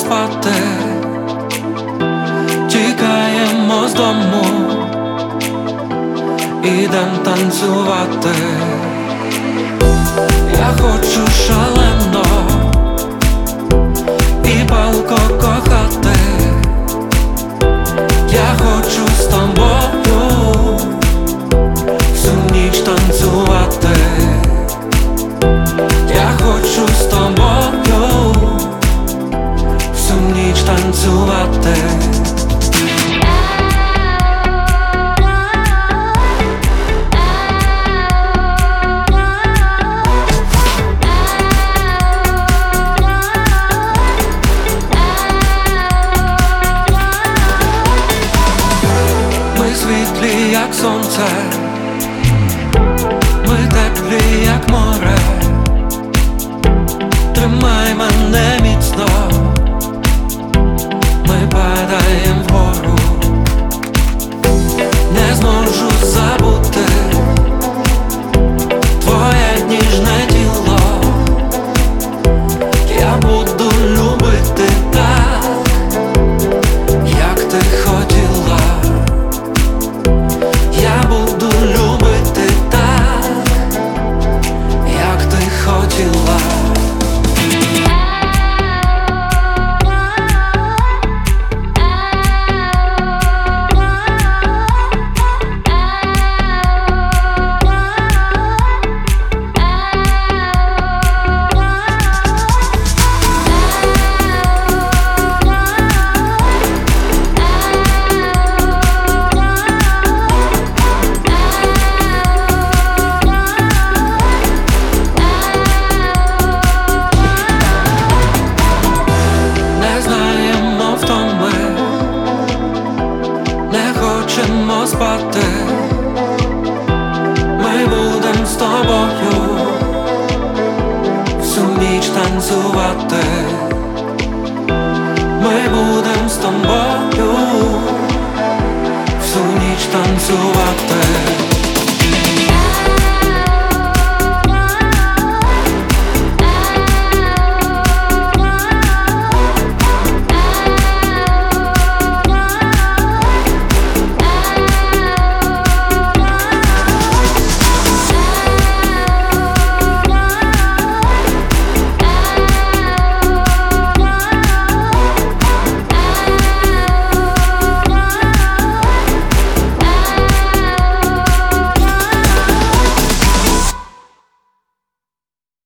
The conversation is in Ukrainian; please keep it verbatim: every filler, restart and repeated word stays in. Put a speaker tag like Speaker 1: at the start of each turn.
Speaker 1: спати, тікаємо з дому, ідем танцювати. Я хочу шалено і палко кохати. Я хочу з тобою всю ніч танцювати. Я хочу з тобою всю ніч танцювати. Ми світлі, як сонце, ми теплі, як море.